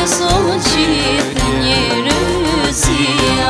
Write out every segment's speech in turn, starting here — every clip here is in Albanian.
beson qitë njerëzia.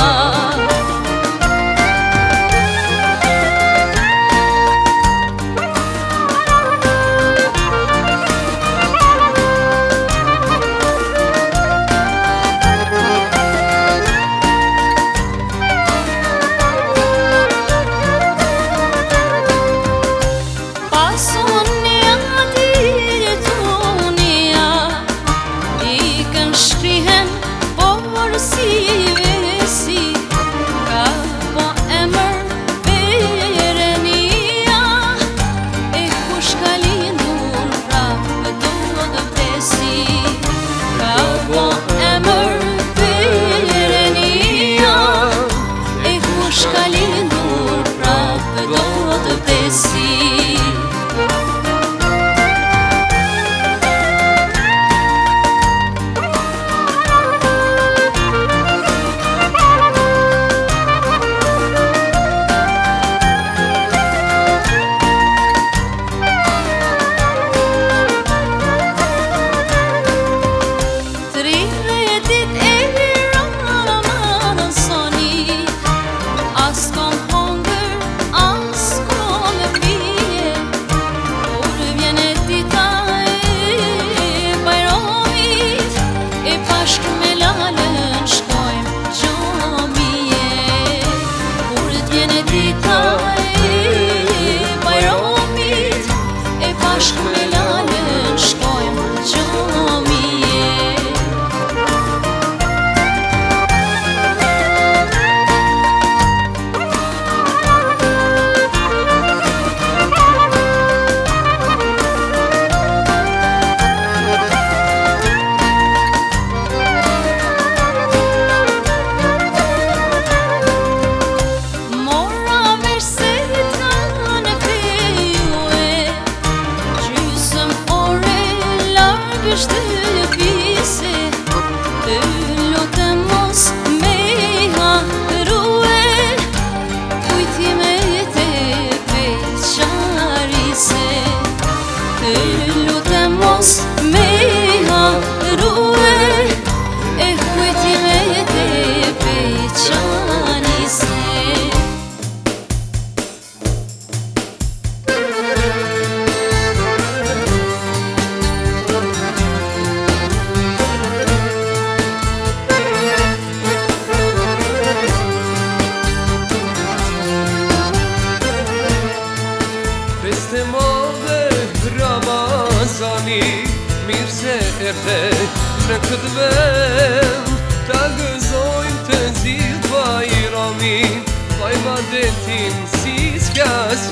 Mirë se erdhe në këtë vend, ta gëzojmë të gjithë bajramin, Bajradetin si s'ka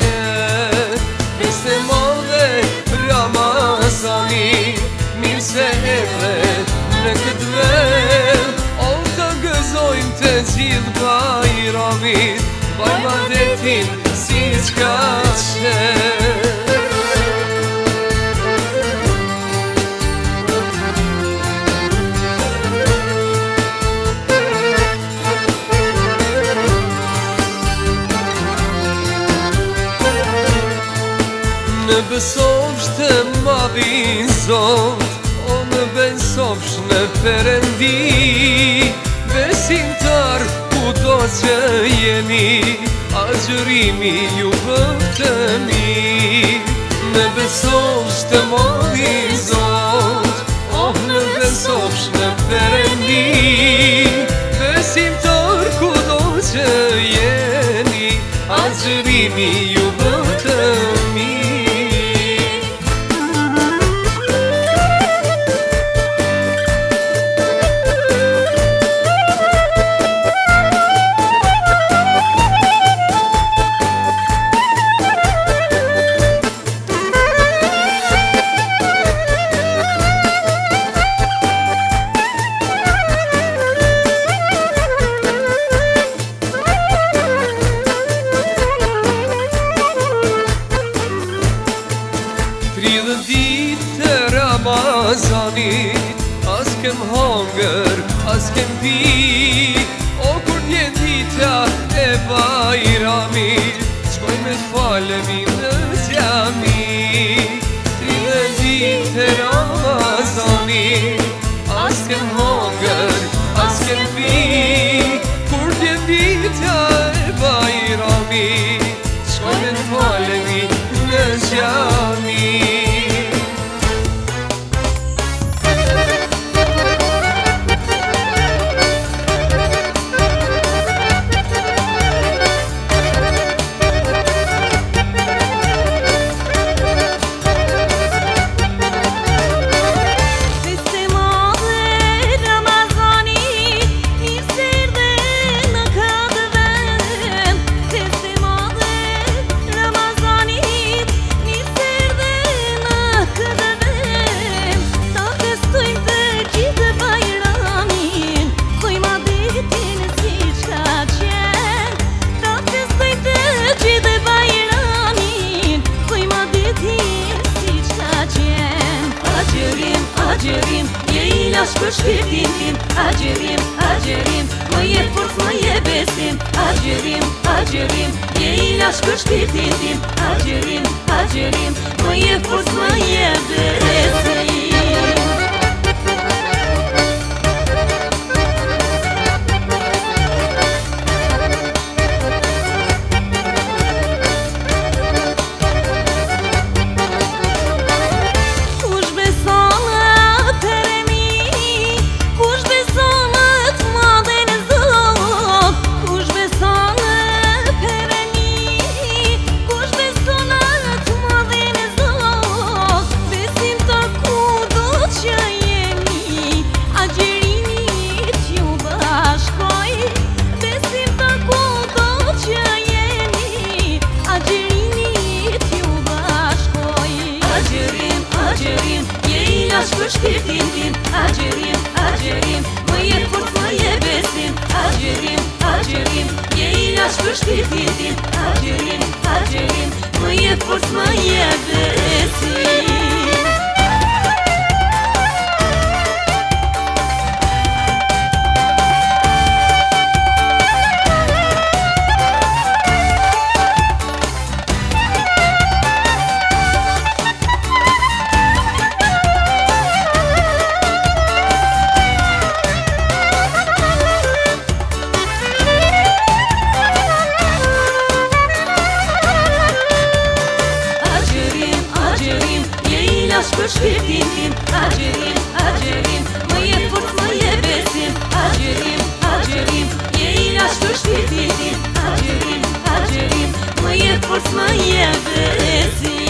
qenë. Feste e madhe Ramazani, mirë se erdhe në këtë vend, o ta gëzojmë të gjithë bajramin, Bajradetin si s'ka qenë. Në besovsh të madhin Zot, o në besovsh në Perëndi, besimtar kudo që jeni, agjërimi ju të mirë. Në besovsh të madhin Zot, o në besovsh në Perëndi, besimtar kudo që jeni, agjërimi ju të mirë. Ramazanit, as kem hangër, as kem pi, o kur një dita e bajramit, shkoj me t'falemi në xhami. 30 ditë Ramazanit, as Acırim, ye ilaç për shpirtin tim. Acırim, më je fort, më je besim. Acırim, ye ilaç për shpirtin tim. Acırim, më je fort, më je besim. Për shpirtin tim. Acırim, më je fort, më je besim. Acırim, je ilaç për shpirtin tim. Acırim, më je fort, më je besim. Për shpirtin tim. Acırim, më je fort, më je besim. Acırim, je ilaç për shpirtin tim. Acırim, më je fort, më je besim.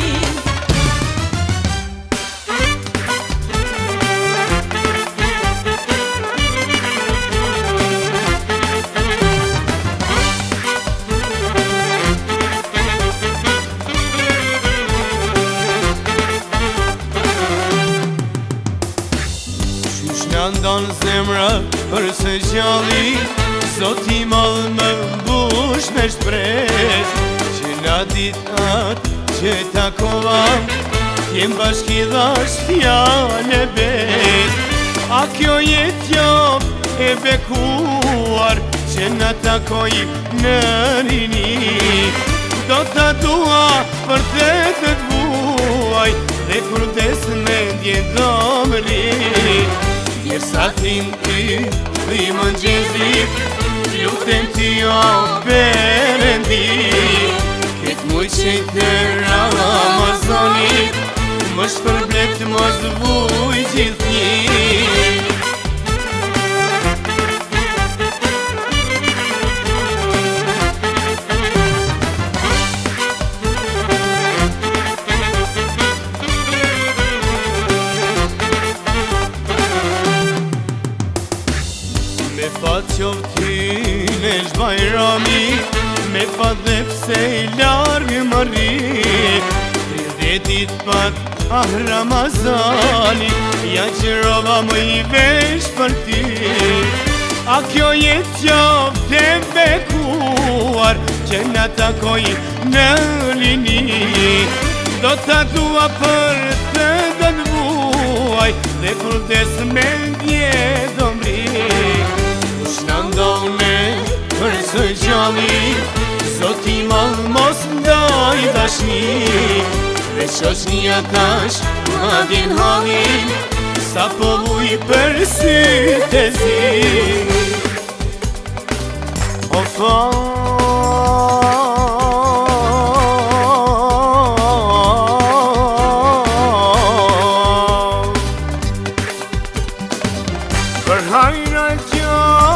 Ndonë zemra për së gjalli, Zoti malë më mbush me shpres, që na ditat që takova, jem bashki dhash fjale bes. A kjo jet jam e bekuar, që na takoj në rini, do ta dua për të vuaj, dhe kur des me ndje do më ri. Sa t'in ty, dhi më gjezit, lutem t'i o Perëndi. Këtë mujt që i të Ramazanit, më shpërblet më zvuj gjithnjit. Me fat qoftin e shbajrami, me fat dhe pse i largë më rri. 30 dit pat Ramazani, ja që rova më i vesh për ti. A kjo jet qofte bekuar, që na takoj në lini. Do ta dua për të dënvuaj, dhe kur des me ndje do mri. Nandone për së gjalli, Zoti malë mos ndaj dashni. Dhe shoqnia tash ma vjen halin, sa po vuj për sytë e zi. O për hajra që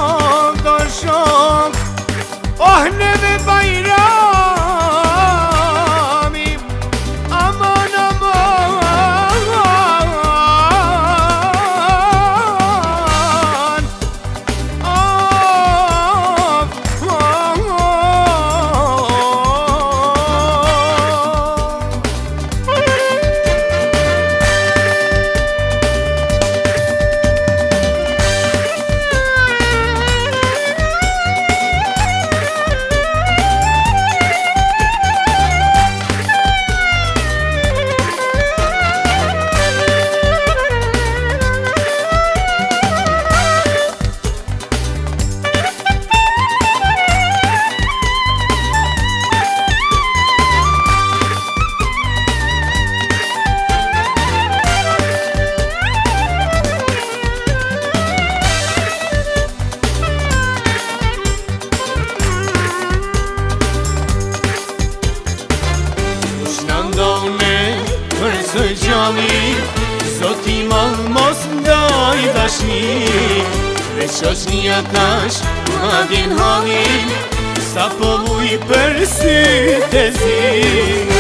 oh neve bajrami, aman aman. i dashni Dhe shoshnia tash ma vjen halin Sa po vuj për sytë e zi